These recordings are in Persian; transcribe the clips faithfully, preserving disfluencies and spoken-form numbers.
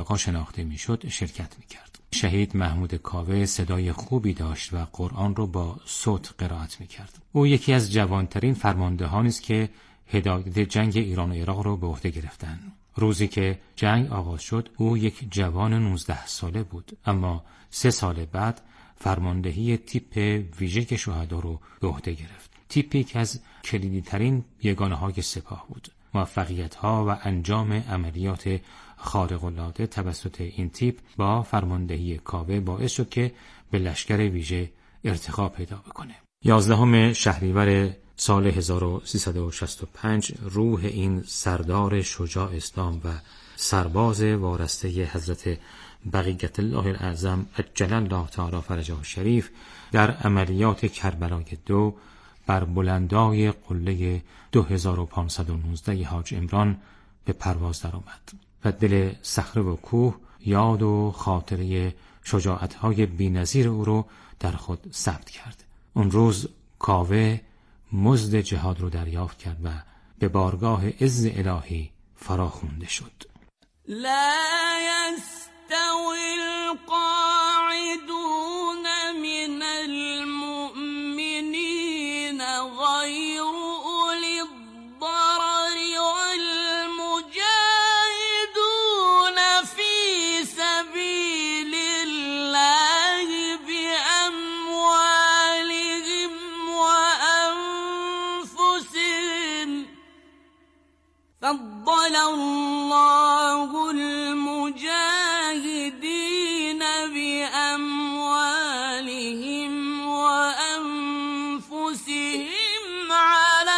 مسابقه شناخته میشد شرکت میکرد. شهید محمود کاوه صدای خوبی داشت و قرآن رو با صوت قرائت میکرد. او یکی از جوانترین فرماندهانی است که هدایت جنگ ایران و عراق رو به عهده گرفتند. روزی که جنگ آغاز شد او یک جوان نوزده ساله بود، اما سه سال بعد فرماندهی تیپ ویژه شهدا رو به عهده گرفت. تیپی که از کلیدی ترین یگانه های سپاه بود. موفقیت ها و انجام عملیات خارق العاده توسط این تیپ با فرماندهی کاوه باعث شد که به لشکر ویژه ارتقا پیدا بکنه. یازدهم شهریور سال هزار و سیصد و شصت و پنج روح این سردار شجاع اسلام و سرباز وارسته حضرت بقیت الله الاعظم عجل الله تعالی فرجه الشریف در عملیات کربلای دو بر بلندای قله دو هزار و پانصد و نوزده حاج عمران به پرواز درآمد و دل صخره و کوه یاد و خاطره شجاعت‌های بی‌نظیر او رو در خود ثبت کرد. اون روز کاوه مزد جهاد رو دریافت کرد و به بارگاه عز الهی فراخوانده شد. لا يستوي القاعدون من المؤمنين غير أولي الضرر والمجاهدون في سبيل الله بأموالهم وأنفسهم فضل الله المجاهدين بأموالهم وأنفسهم على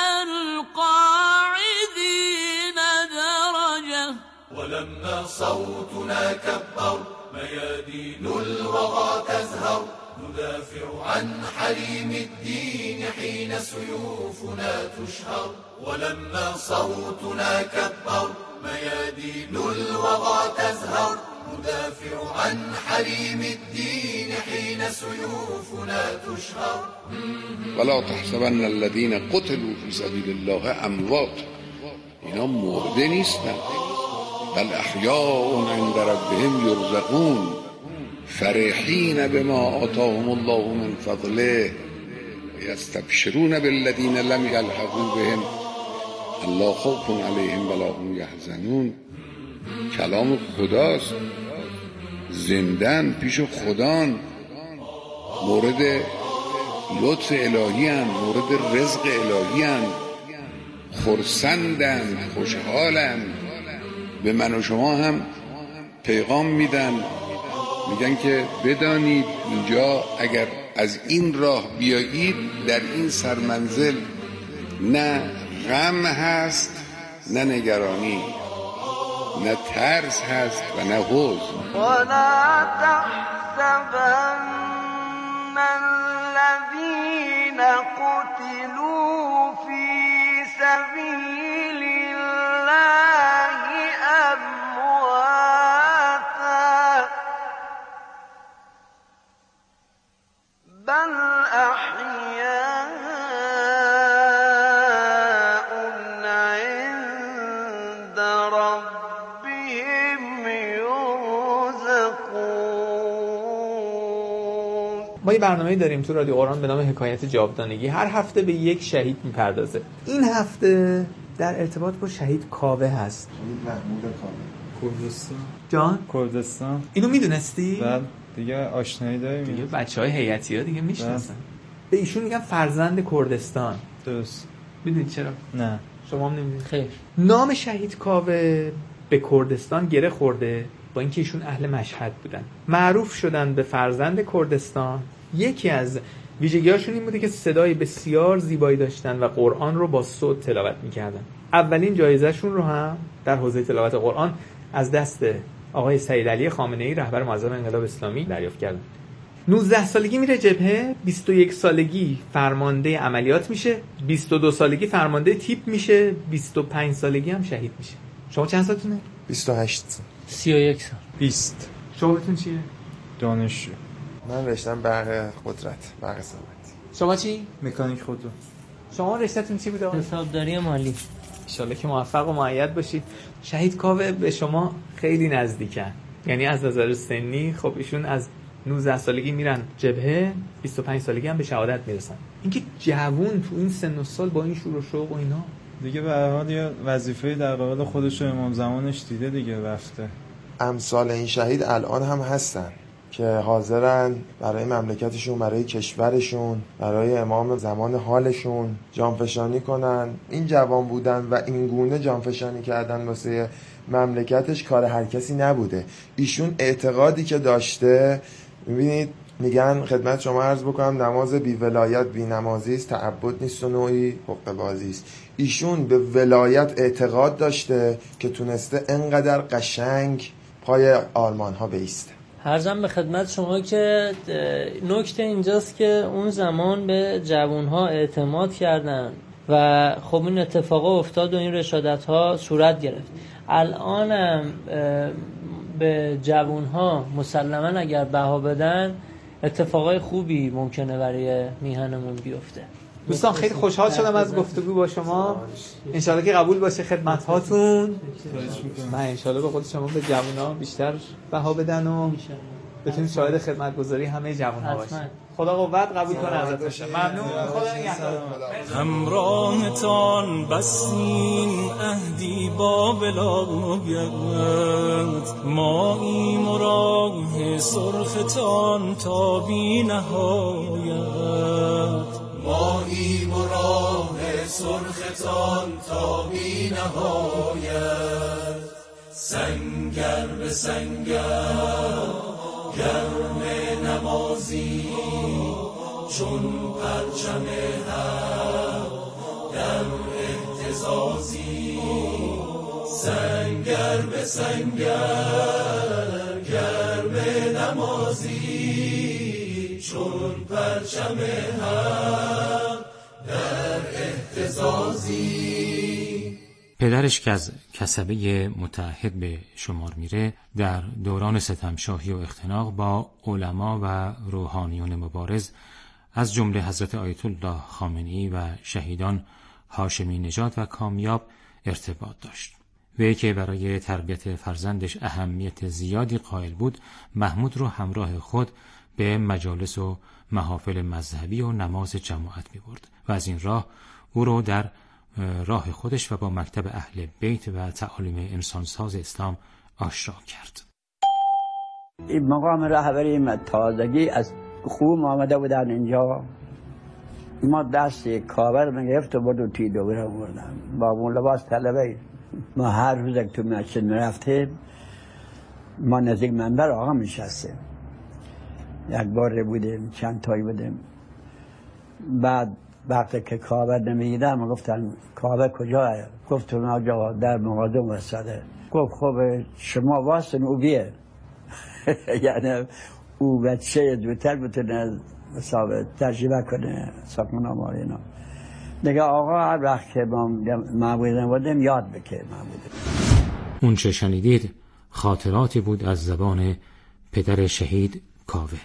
القاعدين درجة ولما صوتنا كبر ميادين الوغى تزهر ندافع عن حريم الدين حين سيوفنا تشهر ولما صوتنا كبر ميادين الوغى تزهر ندافع عن حريم الدين حين سيوفنا تشهر ولا تحسبن الذين قتلوا في سبيل الله اموات، اینا مرده نیستند، بل احیاء عند ربهم یرزقون فرحین بما آتاهم الله من فضله یستبشرون بالذین لم یلحقوا بهم الا خوف علیهم ولا هم یحزنون. کلام خداست، زندن پیش خدان، مورد لطف الهی هستند، مورد رزق الهی هستند، خرسندند، خوشحالند. به من و شما هم پیغام میدن، میگن که بدانید اینجا اگر از این راه بیایید در این سرمنزل نه غم هست نه نگرانی، نه ترس هست و نه حزن. ولا تحسبن الذين قتلوا في سبيل الله أمواتا بل أحياء عند ربهم يرزقون. ما یه برنامه‌ای داریم تو رادیو قرآن به نام حکایت جاودانگی. هر هفته به یک شهید میپردازه. این هفته در ارتباط با شهید کاوه هست. محمود کاوه، کردستان. جان کردستان. اینو میدونستی؟ بله دیگه آشنایی داریم دیگه بچهای هیئتی‌ها دیگه میشناسن. بله. به ایشون میگن فرزند کردستان. درست. میدونید چرا؟ نه شما هم نمیدونید؟ خیر. نام شهید کاوه به کردستان گره خورده با اینکه ایشون اهل مشهد بودن. معروف شدن به فرزند کردستان. یکی از ویژگی‌هاشون این بوده که صدای بسیار زیبایی داشتن و قرآن رو با صوت تلاوت می‌کردن. اولین جایزه‌شون رو هم در حوزه تلاوت قرآن از دست آقای سید علی خامنه‌ای رهبر معظم انقلاب اسلامی دریافت کردن. نوزده سالگی میره جبهه، بیست و یک سالگی فرمانده عملیات میشه، بیست و دو سالگی فرمانده تیپ میشه، بیست و پنج سالگی هم شهید میشه. شما چند سالتونه؟ بیست و هشت. سی و یک سال. بیست. شغلتون چیه؟ دانشجو. من رشتم برق قدرت، برق ثابت. شما چی؟ مکانیک خودرو. شما رشته‌تون چی بوده؟ حسابداری مالی. ان شاءالله که موفق و مؤید باشید. شهید کاوه به شما خیلی نزدیکن. یعنی از نظر سنی خب ایشون از نوزده سالگی میرن جبهه، بیست و پنج سالگی هم به شهادت میرسن. اینکه جوون تو این سن و سال با این شور و شوق و اینا دیگه به هر حال یه وظیفه در قبال خودش و امام زمانش دیده دیگه، رفته. امثال این شهید الان هم هستن که حاضرن برای مملکتشون، برای کشورشون، برای امام زمان حالشون جانفشانی کنن. این جوان بودن و این گونه جانفشانی کردن واسه مملکتش کار هر کسی نبوده. ایشون اعتقادی که داشته، میبینید میگن خدمت شما عرض بکنم نماز بی ولایت بی نمازی است، تعبد نیست و نوعی حقه بازی است. ایشون به ولایت اعتقاد داشته که تونسته انقدر قشنگ پای آرمان ها بیسته. عرضم به خدمت شما که نکته اینجاست که اون زمان به جوانها اعتماد کردن و خب این اتفاقا افتاد و این رشادت ها صورت گرفت. الانم به جوانها مسلما اگر بها بدن اتفاقای خوبی ممکنه برای میهنمون بیفته. دوستان خیلی خوشحال شدم از گفتگو با شما. انشالله که قبول باشه خدمت هاتون و انشالله به خود شما به جوونا بیشتر بها بدن و بتونید شاهد خدمتگزاری همه جوان‌ها باشید. خدا قوت قبول کنه ازتون. ممنون. خدا نگهدار. همراهتان بسیم عهدی با ولایت، ما این راه سرختان تا بی نهایت، ما این راه سرختان تا بی نهایت. سنگر به سنگر گرم نمازی، چون پرچم حق در اهتزازی. سنگر به سنگر گرم نمازی، چون پرچم حق در اهتزازی. پدرش که از کسبه متعهد به شمار میره، در دوران ستمشاهی و اختناق با علما و روحانیون مبارز از جمله حضرت آیت الله خامنه‌ای و شهیدان هاشمی نژاد و کامیاب ارتباط داشت. وی که برای تربیت فرزندش اهمیت زیادی قائل بود، محمود رو همراه خود به مجالس و محافل مذهبی و نماز جماعت می برد و از این راه او رو در راه خودش و با مکتب اهل بیت و تعالیم انسانساز اسلام آشنا کرد. این مقام رهبری تازگی از خوب آمده بودن اینجا، ما دست کاور میگرفت و بود و تی دوره بردن با اون لباس طلبه. ما هر روز که تو مسجد میرفتیم، ما نزدیک منبر آقا میشستیم، یک بار بودیم چند تایی بودیم. بعد وقتی که کاور نمیدم گفتن کاور کجاه؟ گفتم آجا در مقادم وستاده. گفت خب شما واسن او بیه یعنی او بچه دوتر بتونه مسابقه تجربه کنه ساکن آمار اینا. دیگه آقا هر وقت که ما بودیم بودیم یاد بکه ما بودیم. اون چه شنیدید خاطراتی بود از زبان پدر شهید کاوه.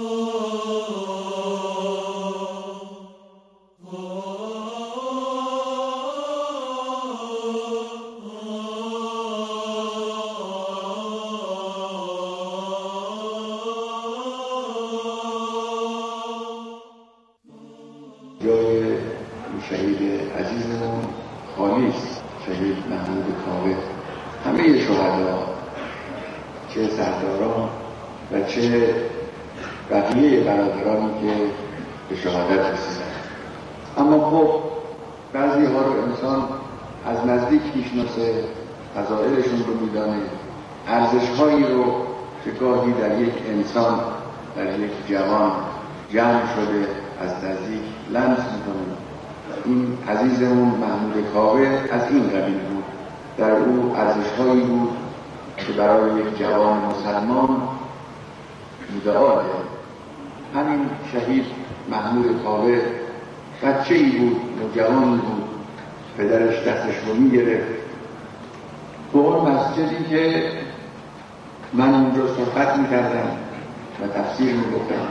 جای شهید عزیزمون خالی است. شهید محمود کاوه همه شهدا، چه سرداران و چه بقیه برادرانی که به شهادت رسیدند. اما خب بعضی ها رو انسان از نزدیک میشناسه، فضائلشون رو میدانه، ارزش‌هایی رو که گاهی در یک انسان، در یک جوان جمع شده از نزدیک لمس میکنه. این عزیزمون محمود کاوه از این قبیل بود. در او ارزش‌هایی بود که برای یک جوان مسلمان ایدئاله. همین شهید محمود کاوه بچه‌ای بود، نوجوانی بود. پدرش دستش رو میگرفت به اون مسجدی که من اونجا صحبت میکردم و تفسیر میگفتم.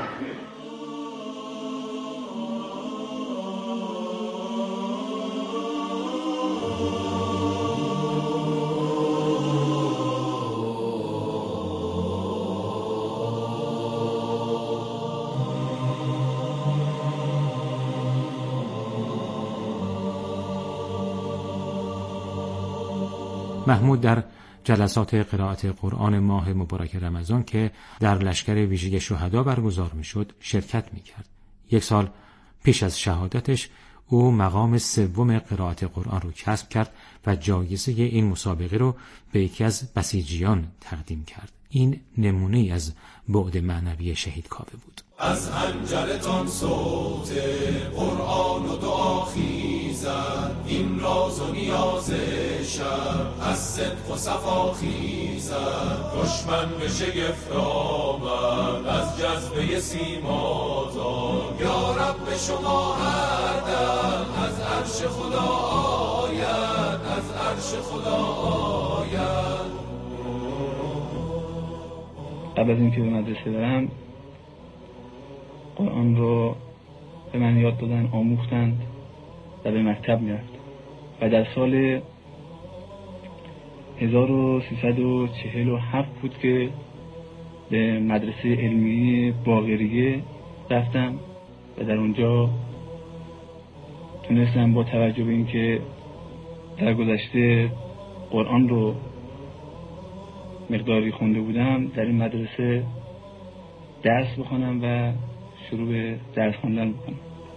محمود در جلسات قرائت قرآن ماه مبارک رمضان که در لشکر ویژه شهدا برگزار میشد شرکت میکرد. یک سال پیش از شهادتش او مقام سوم قرائت قرآن رو کسب کرد و جایزه این مسابقه رو به یکی از بسیجیان تقدیم کرد. این نمونه از بعد معنوی شهید کاوه بود. از حنجرتان صوت قرآن و دعا خیزد، این راز و نیاز شب از صدق و صفا خیزد. دشمن به شگفت آمد از جذبه سیماتان، یا رب شما هر دم از عرش خدا آید، از عرش خدا آید. قبل از اینکه به مدرسه برم قرآن رو به من یاد دادن، آموختند و به مکتب میرفت و در سال هزار و سیصد و چهل و هفت بود که به مدرسه علمی باقریه رفتم و در اونجا تونستم با توجه به اینکه در گذشته قرآن رو مقداری خونده بودم در این مدرسه درس بخونم و شروع به درس خواندن بکنم.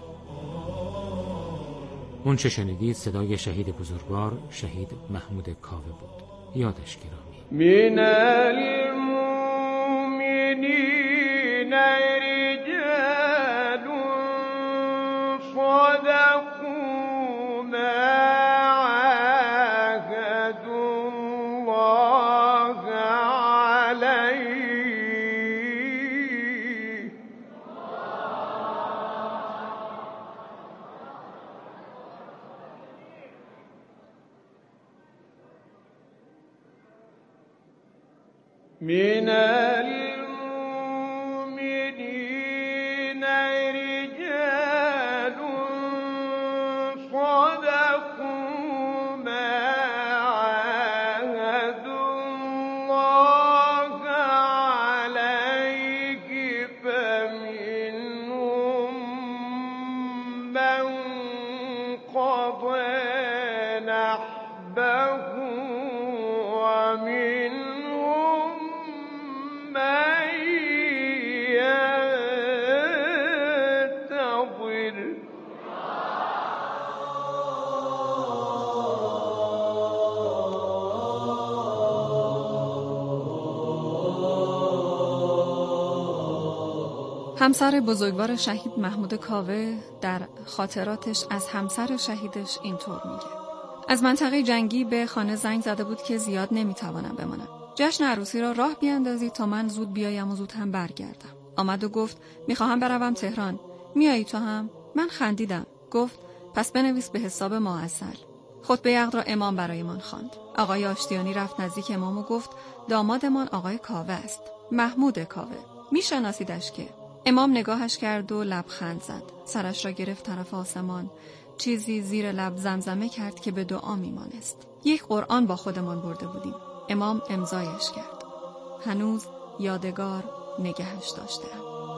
اون چه شنیدید صدای شهید بزرگوار شهید محمود کاوه بود. یادش گرامی. من المؤمنین رجال صدقوا ما من المؤمنين رجال صدقوا ما عاهدوا الله عليه فمنهم من قضى نحبه ومن همسر بزرگوار شهید محمود کاوه در خاطراتش از همسر شهیدش اینطور میگه: از منطقه جنگی به خانه زنگ زده بود که زیاد نمیتوانم بمانم. جشن عروسی را راه بیاندازید تا من زود بیایم و زود هم برگردم. آمد و گفت میخواهم بروم تهران. میایی تو هم؟ من خندیدم. گفت پس بنویس به حساب ماعسل. خطبه عقد را امام برایمان خواند. آقای آشتیانی رفت نزدیک امام و گفت دامادمان آقای کاوه است. محمود کاوه. میشناسیدش که؟ امام نگاهش کرد و لبخند زد. سرش را گرفت طرف آسمان. چیزی زیر لب زمزمه کرد که به دعا میمانست. یک قرآن با خودمان برده بودیم. امام امضایش کرد. هنوز یادگار نگهش داشتم.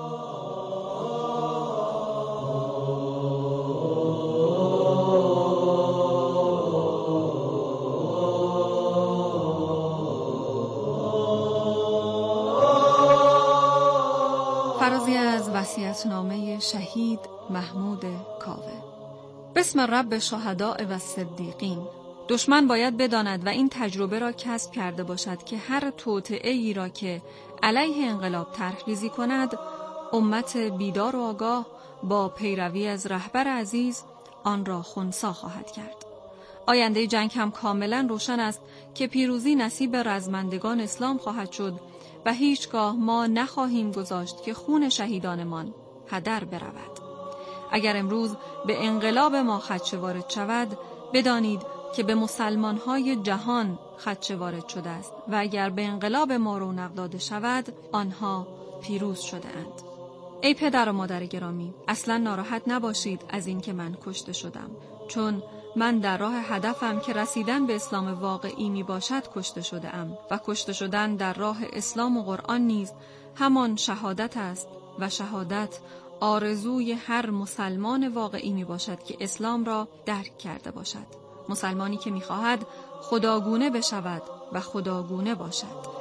فرازی از وصیت‌نامه شهید محمود کاوه. بسم رب شهداء و صدیقین. دشمن باید بداند و این تجربه را کسب کرده باشد که هر توطئه‌ای را که علیه انقلاب طرح‌ریزی کند، امت بیدار و آگاه با پیروی از رهبر عزیز آن را خنثی خواهد کرد. آینده جنگ هم کاملا روشن است که پیروزی نصیب رزمندگان اسلام خواهد شد و هیچگاه ما نخواهیم گذاشت که خون شهیدانمان هدر برود. اگر امروز به انقلاب ما خدشه وارد شود، بدانید که به مسلمانهای جهان خدشه وارد شده است و اگر به انقلاب ما رونق داده شود، آنها پیروز شده اند. ای پدر و مادر گرامی، اصلا ناراحت نباشید از این که من کشته شدم، چون من در راه هدفم که رسیدن به اسلام واقعی می باشد کشته شده ام و کشته شدن در راه اسلام و قرآن نیز همان شهادت است و شهادت آرزوی هر مسلمان واقعی می باشد که اسلام را درک کرده باشد. مسلمانی که می خواهد خداگونه بشود و خداگونه باشد.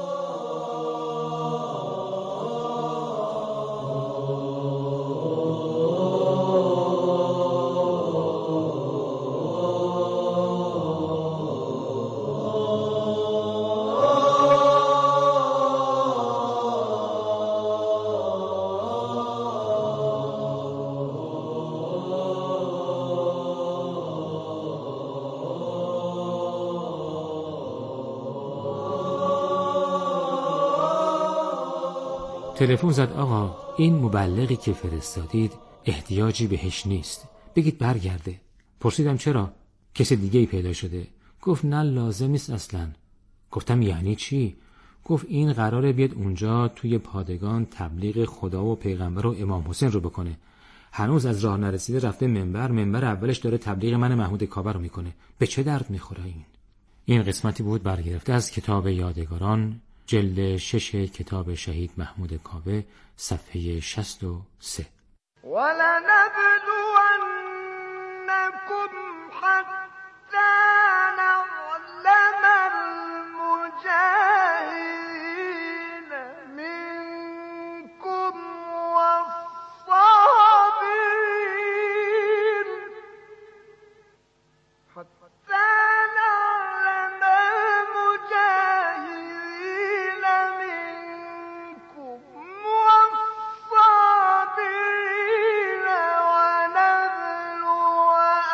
تلفن زد آقا این مبلغی که فرستادید احتیاجی بهش نیست، بگید برگرده. پرسیدم چرا؟ کسی دیگه ای پیدا شده؟ گفت نه لازم نیست اصلا. گفتم یعنی چی؟ گفت این قراره بیاد اونجا توی پادگان تبلیغ خدا و پیغمبر و امام حسین رو بکنه. هنوز از راه نرسیده رفته منبر، منبر اولش داره تبلیغ من محمود کاوه رو میکنه. به چه درد میخوره این؟ این قسمتی بود برگرفته از کتاب یادگاران، جلد شش کتاب شهید محمود کاوه، صفحه شصت و سه. وَلَنَبْلُوَنَّكُمْ حَتَّى نَعْلَمَ الْمُجَاهِدِينَ مِنكُمْ وَالصَّابِرِينَ حَتَّى نَعْلَمَ الْمُجَاهِدِينَ مِنكُمْ وَالصَّابِرِينَ وَنَبْلُوَ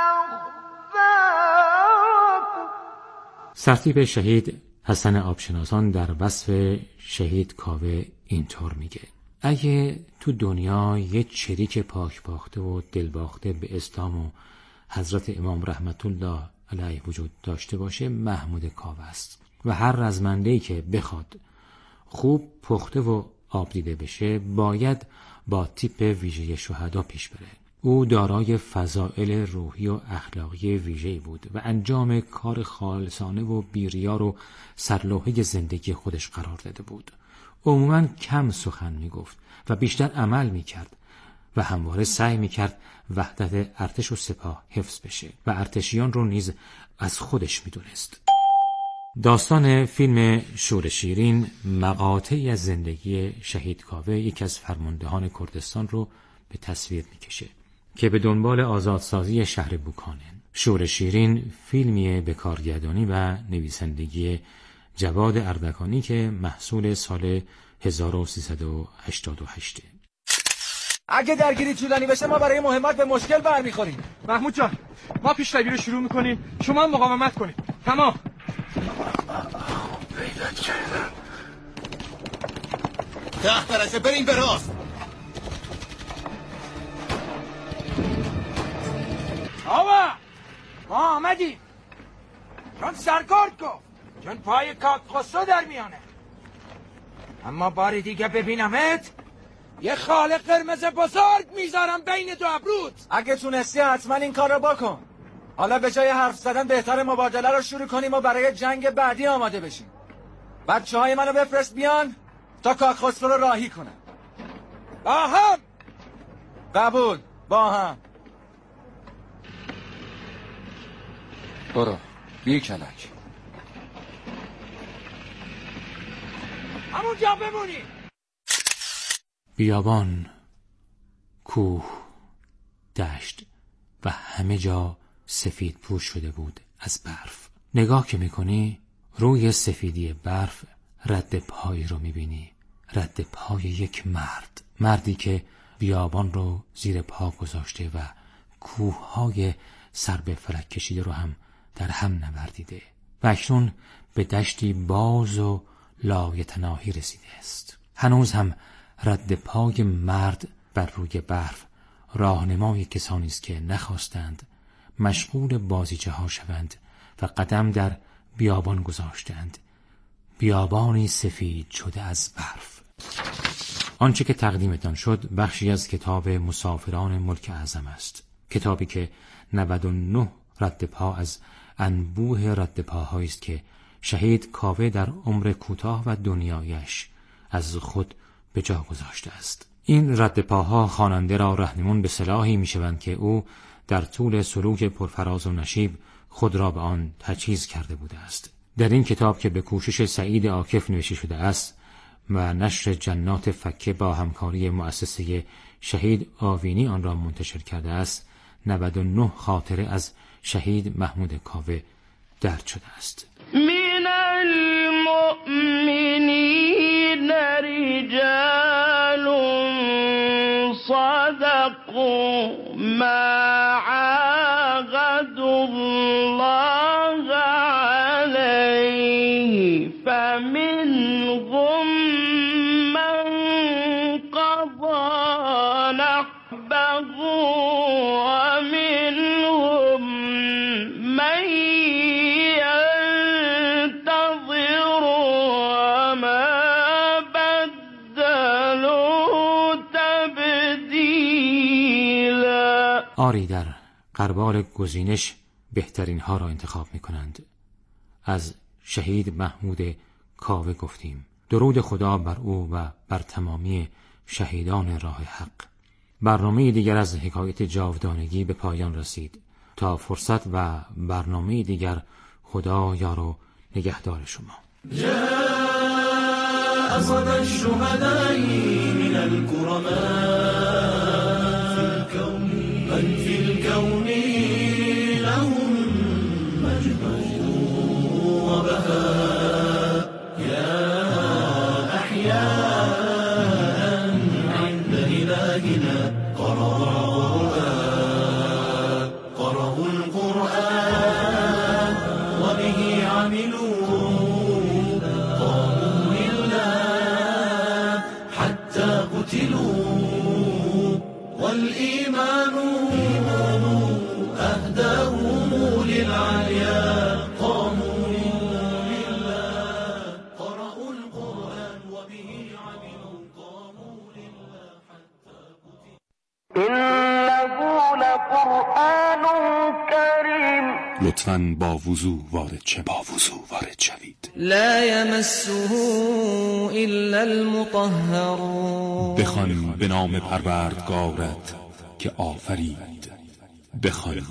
أَخْبَارَكُمْ. سرتیپ شهید حسن آبشناسان در وصف شهید کاوه اینطور میگه: اگه تو دنیا یه چریک پاک باخته و دل باخته به اسلام و حضرت امام رحمت الله علیه وجود داشته باشه، محمود کاوه است. و هر رزمنده‌ای که بخواد خوب پخته و آب دیده بشه باید با تیپ ویژه شهدا پیش بره. او دارای فضائل روحی و اخلاقی ویژه‌ای بود و انجام کار خالصانه و بی‌ریا رو سرلوحه زندگی خودش قرار داده بود. عموماً کم سخن میگفت و بیشتر عمل میکرد و همواره سعی میکرد وحدت ارتش و سپاه حفظ بشه و ارتشیان رو نیز از خودش میدونست. داستان فیلم شور شیرین مقاطعی از زندگی شهید کاوه، یکی از فرماندهان کردستان، رو به تصویر میکشه که به دنبال آزادسازی شهر بوکانه. شور شیرین فیلمیه به کارگردانی و نویسندگی جواد اردکانی که محصول سال هزار و سیصد و هشتاد و هشت. اگه درگیری طولانی بشه ما برای مهمت به مشکل برمیخوریم. محمود جان، ما پیشروی رو شروع میکنیم، شما مقاومت کنید. تمام. پیدات کردم. ده درجه بریم به راست. آوا ما آمدیم چون سرکارد گفت، چون پای کاک خسرو در میانه. اما بار دیگه ببینمت یه خاله قرمز بزرگ میذارم بین دو ابروت. اگه تونستی حتما این کار رو بکن. حالا به جای حرف زدن بهتر مبادله رو شروع کنیم و برای جنگ بعدی آماده بشیم. بچه های منو بفرست بیان تا کاک خسرو رو راهی کنن. با هم. قبول. با هم. برو بی کلک. همونجا بمونی. بیابان، کوه، دشت و همه جا سفید پوش شده بود از برف. نگاه که میکنی روی سفیدی برف رد پایی رو میبینی، رد پای یک مرد، مردی که بیابان رو زیر پا گذاشته و کوههای سر به فلک کشیده رو هم در هم نوردیده و اکنون به دشتی باز و لایتناهی رسیده است. هنوز هم رد پای مرد بر روی برف راهنمای کسانی است که نخواستند مشغول بازیچه ها شوند و قدم در بیابان گذاشتند، بیابانی سفید شده از برف. آنچه که تقدیمتان شد بخشی از کتاب مسافران ملک اعظم است، کتابی که نود و نه رد پا از انبوه رد پاهایی است که شهید کاوه در عمر کوتاه و دنیایش از خود به جا گذاشته است. این رد پاها خواننده را رهنمون به صلاحی میشوند که او در طول سلوک پرفراز و نشیب خود را به آن تجهیز کرده بوده است. در این کتاب که به کوشش سعید عاکف نوشته شده است و نشر جنات فکه با همکاری مؤسسه شهید آوینی آن را منتشر کرده است، نود و نه خاطره از شهید محمود کاوه درج شده است. من المؤمنین رجال صدقوا ما عاهدوا الله علیه فمنهم من قضى نحبه ومنهم من ينتظر وما بدلوا تبدیلا. آری در قربال گزینش بهترین ها را انتخاب می کنند. از شهید محمود کاوه گفتیم. درود خدا بر او و بر تمامی شهیدان راه حق. برنامه دیگر از حکایت جاودانگی به پایان رسید. تا فرصت و برنامه دیگر، خدا یار و نگهدار شما. جاء صدى الشهداء من الكرماء في الكون من في الكون لهم مجد وبهاء يا أحياء عند إلهنا قرأوا القرآن قرأوا القرآن وبه عملوا قاموا لله حتى قتلوا والإيمان أهداهم للعليا قاموا لله قرأوا القرآن وبه عملوا قاموا لله حتى قتلوا. إنه لقرآن كريم. لطفاً با وضو وارد شه با وضو وارد شوید. لا يمسه إلا المطهرون. بخوان به نام پروردگارت که آفرید. بخوان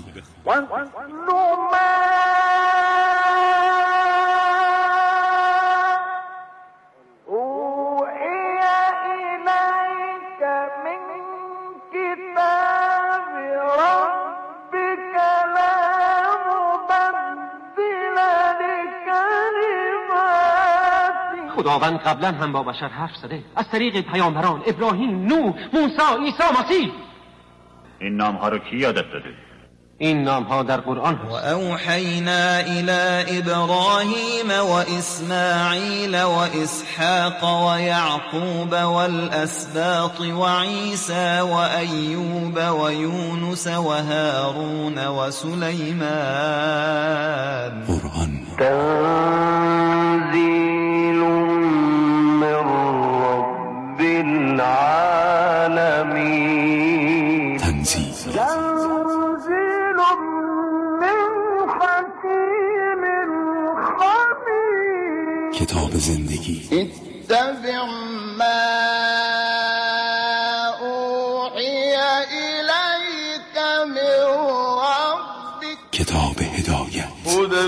خداوند قبلا هم با بشر حرف زده از طریق پیامبران ابراهیم، نوح، موسی، عیسی، مسیح. این نام ها رو کی یادت داده؟ این نام ها در قرآن هست. و اوحینا الی ابراهیم و اسماعیل و اسحاق و یعقوب والاسباط و عیسی و ایوب و یونس و هارون و سلیمان. قرآن تنزیل من رب العالمین. تنزیل تنزیل من حکیم خبیر. کتاب زندگی. اتبع ما اوحی الیک من ربک. کتاب هدایت. هدی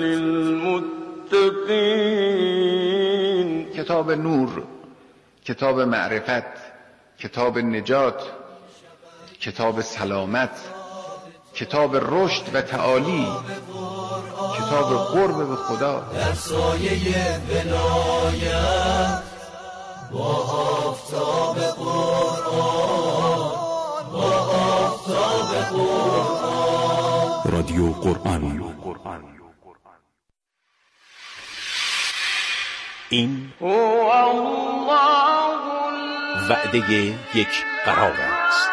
للمتقین. کتاب نور، کتاب معرفت، کتاب نجات، کتاب سلامت، کتاب رشد و تعالی، کتاب قرب به خدا. در سایه ولایت با آفتاب قرآن با آفتاب قرآن. رادیو قرآن. این وعده یک قرار است.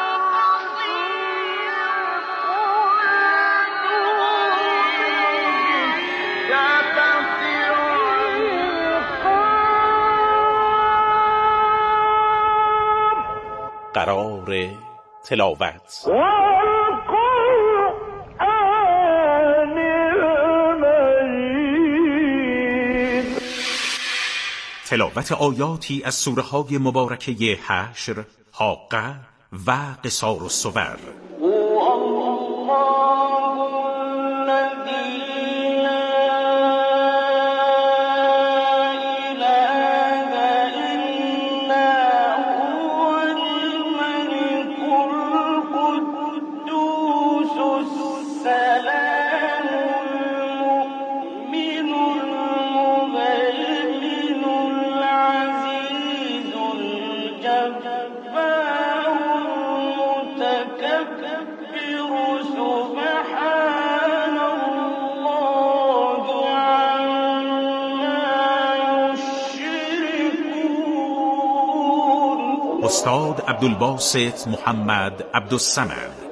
قرار تلاوت. تلاوت آیاتی از سوره های مبارکه حشر، حاقه و قصار الصور. استاد عبدالباسط محمد عبدالصمد.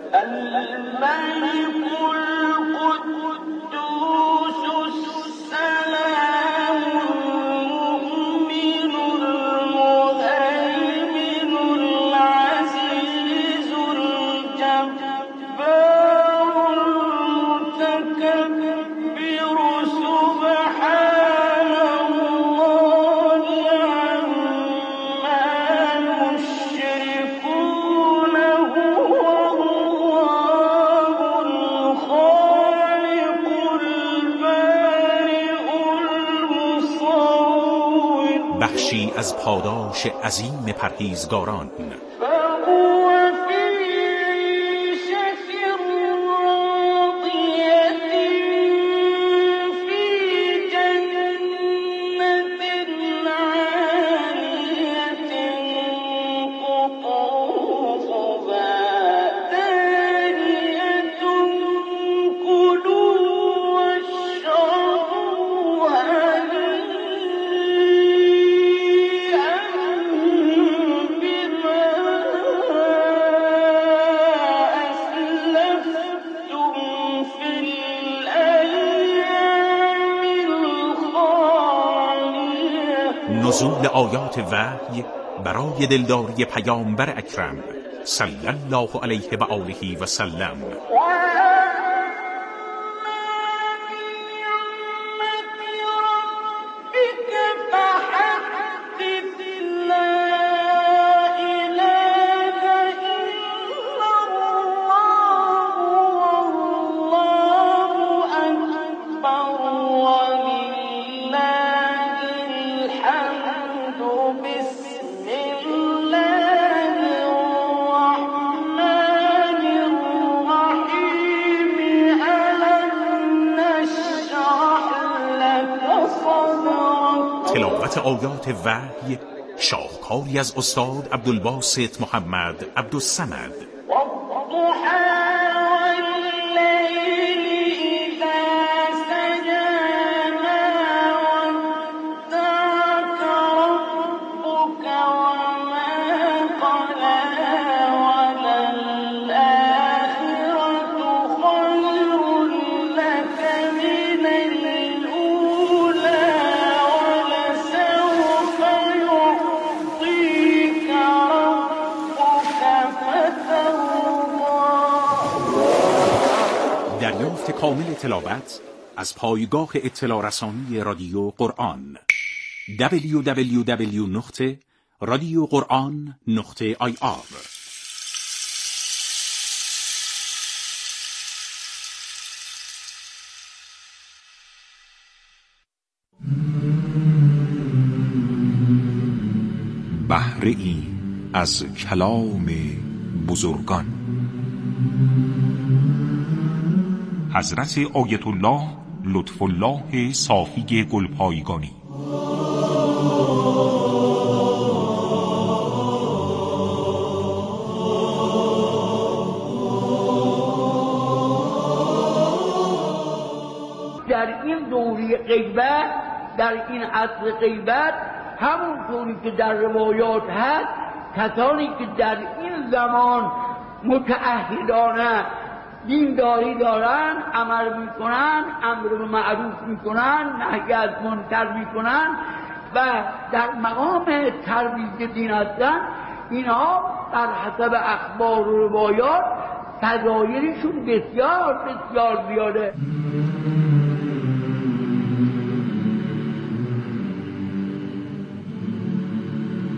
بخشی از پاداش عظیم پرهیزگاران. نزول آیات وحی برای دلداری پیامبر اکرم صلی الله علیه و آله و سلم. تلاوت آیات وحی شاهکاری از استاد عبدالباسط محمد عبدالصمد. دریافت کامل تلاوت از پایگاه اطلاع رسانی رادیو قرآن دبلیو دبلیو دبلیو نقطه رادیو قرآن نقطه آی آر. بهره ای از کلام بزرگان. حضرت آیت الله لطف الله صافی گلپایگانی. در این دوره غیبت، در این عصر غیبت، همونطوری که در روایات هست، کسانی که در این زمان متعهدانه دینداری دارن، عمل میکنن، امر به معروف میکنن، نهی از منکر میکنن و در مقام ترویج دین هستن، اینها بر حسب اخبار و روایات فضایلشون بسیار بسیار زیاده.